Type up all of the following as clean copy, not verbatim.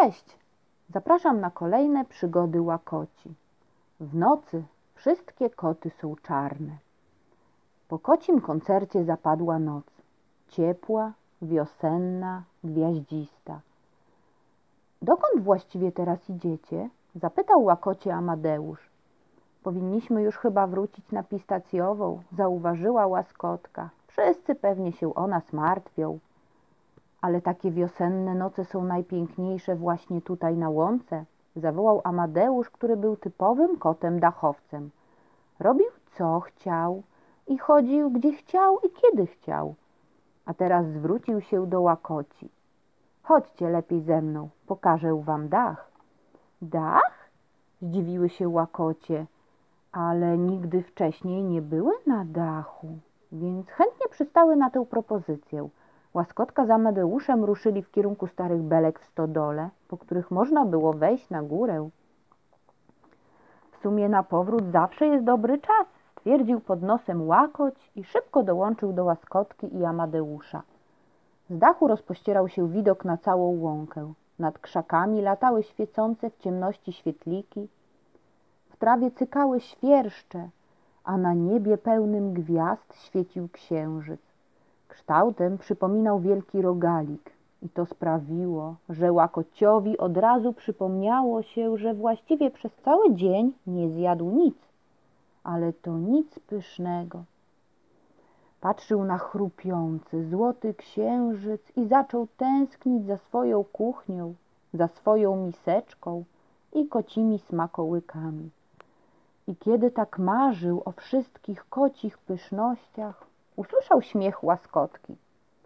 Cześć! Zapraszam na kolejne przygody łakoci. W nocy wszystkie koty są czarne. Po kocim koncercie zapadła noc. Ciepła, wiosenna, gwiaździsta. Dokąd właściwie teraz idziecie? Zapytał łakocie Amadeusz. Powinniśmy już chyba wrócić na Pistacjową, zauważyła łaskotka. Wszyscy pewnie się o nas martwią. Ale takie wiosenne noce są najpiękniejsze właśnie tutaj na łące, zawołał Amadeusz, który był typowym kotem dachowcem. Robił co chciał i chodził gdzie chciał i kiedy chciał. A teraz zwrócił się do łakoci. Chodźcie lepiej ze mną, pokażę wam dach. Dach? Zdziwiły się łakocie, ale nigdy wcześniej nie były na dachu, więc chętnie przystały na tę propozycję. Łaskotka z Amadeuszem ruszyli w kierunku starych belek w stodole, po których można było wejść na górę. W sumie na powrót zawsze jest dobry czas, stwierdził pod nosem łakoć i szybko dołączył do łaskotki i Amadeusza. Z dachu rozpościerał się widok na całą łąkę. Nad krzakami latały świecące w ciemności świetliki. W trawie cykały świerszcze, a na niebie pełnym gwiazd świecił księżyc. Kształtem przypominał wielki rogalik i to sprawiło, że łakociowi od razu przypomniało się, że właściwie przez cały dzień nie zjadł nic, ale to nic pysznego. Patrzył na chrupiący, złoty księżyc i zaczął tęsknić za swoją kuchnią, za swoją miseczką i kocimi smakołykami. I kiedy tak marzył o wszystkich kocich pysznościach, usłyszał śmiech łaskotki.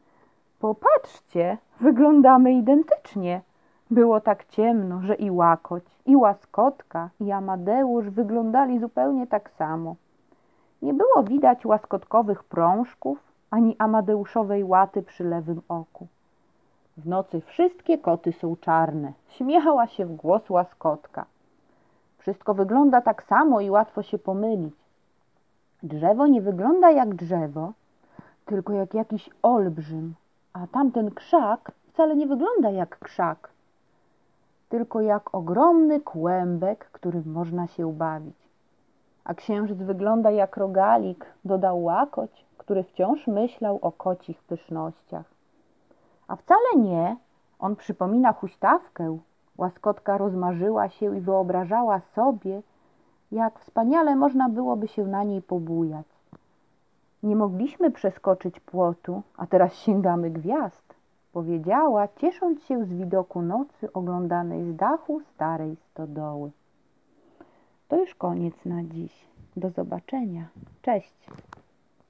Popatrzcie, wyglądamy identycznie. Było tak ciemno, że i łakoć, i łaskotka, i Amadeusz wyglądali zupełnie tak samo. Nie było widać łaskotkowych prążków, ani Amadeuszowej łaty przy lewym oku. W nocy wszystkie koty są czarne, śmiechała się w głos łaskotka. Wszystko wygląda tak samo i łatwo się pomylić. Drzewo nie wygląda jak drzewo, tylko jak jakiś olbrzym, a tamten krzak wcale nie wygląda jak krzak, tylko jak ogromny kłębek, którym można się bawić. A księżyc wygląda jak rogalik, dodał łakoć, który wciąż myślał o kocich pysznościach. A wcale nie, on przypomina huśtawkę. Łaskotka rozmarzyła się i wyobrażała sobie, jak wspaniale można byłoby się na niej pobujać. Nie mogliśmy przeskoczyć płotu, a teraz sięgamy gwiazd, powiedziała, ciesząc się z widoku nocy oglądanej z dachu starej stodoły. To już koniec na dziś. Do zobaczenia. Cześć.